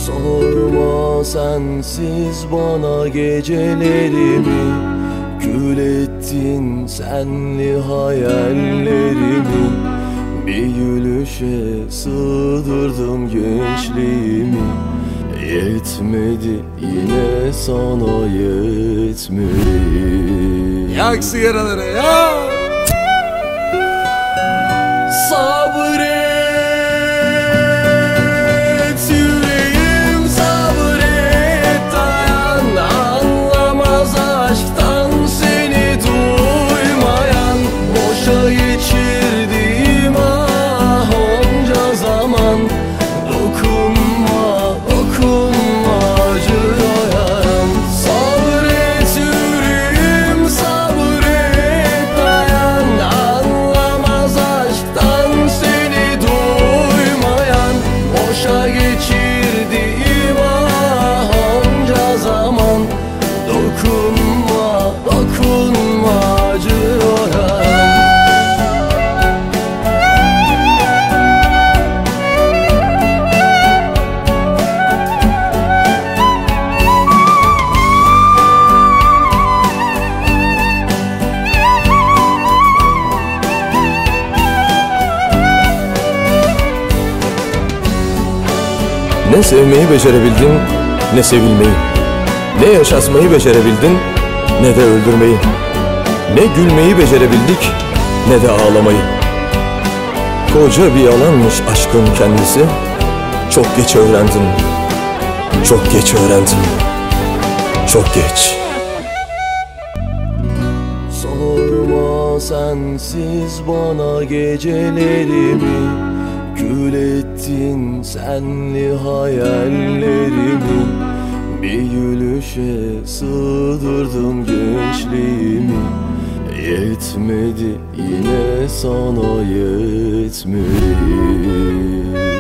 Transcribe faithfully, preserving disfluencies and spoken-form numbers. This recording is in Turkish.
Sorma sensiz bana gecelerimi, kül ettin senli hayallerimi. Bir gülüşe sığdırdım gençliğimi. Yetmedi yine sana yetmedi. Yak sigaraları ya. Sabret yüreğim, sabret, dayan. Anlamaz aşktan seni duymayan. Boşa geçirdiğim ah onca zaman. Dokunma, dokunma, acıyor yaram. Sabret yüreğim, sabret, dayan. Anlamaz aşktan seni duymayan. Boşa geçirdiğim ah onca zaman. Dokunma, dokunma, acıyor yaram. Ne sevmeyi becerebildin, ne sevilmeyi. Ne yaşatmayı becerebildin, ne de öldürmeyi. Ne gülmeyi becerebildik, ne de ağlamayı. Koca bir yalanmış aşkın kendisi. Çok geç öğrendim, çok geç öğrendim, çok geç. Sorma sensiz bana gecelerimi, kül ettin senli hayallerimi. Bir gülüşe sığdırdım gençliğimi. Yetmedi yine sana yetmedi.